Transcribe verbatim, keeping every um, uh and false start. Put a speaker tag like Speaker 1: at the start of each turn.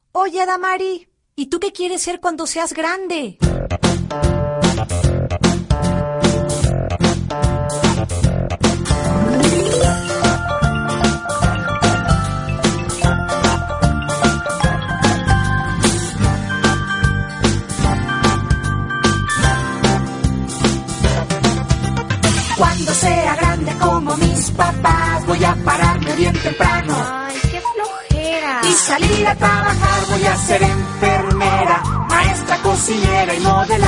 Speaker 1: Oye, Adamari, ¿y tú qué quieres ser cuando seas grande?
Speaker 2: Cuando sea grande como mis papás, voy a pararme bien temprano.
Speaker 3: Ay, qué flojera.
Speaker 2: Y salir a trabajar, voy a ser enfermera, maestra, cocinera y modelar.